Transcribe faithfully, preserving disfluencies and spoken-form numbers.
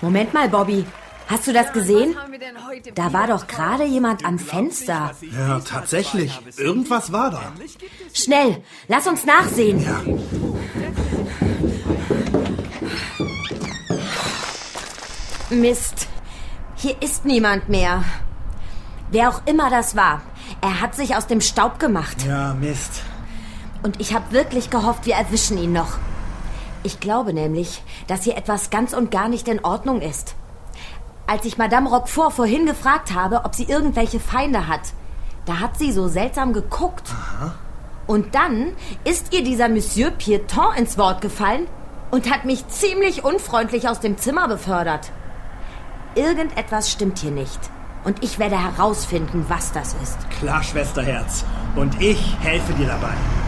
Moment mal, Bobby. Hast du das gesehen? Da war doch gerade jemand am Fenster. Ja, tatsächlich. Irgendwas war da. Schnell, lass uns nachsehen. Ja. Mist. Hier ist niemand mehr. Wer auch immer das war, er hat sich aus dem Staub gemacht. Ja, Mist. Und ich habe wirklich gehofft, wir erwischen ihn noch. Ich glaube nämlich, dass hier etwas ganz und gar nicht in Ordnung ist. Als ich Madame Roquefort vorhin gefragt habe, ob sie irgendwelche Feinde hat, da hat sie so seltsam geguckt. Aha. Und dann ist ihr dieser Monsieur Pieton ins Wort gefallen und hat mich ziemlich unfreundlich aus dem Zimmer befördert. Irgendetwas stimmt hier nicht. Und ich werde herausfinden, was das ist. Klar, Schwesterherz. Und ich helfe dir dabei.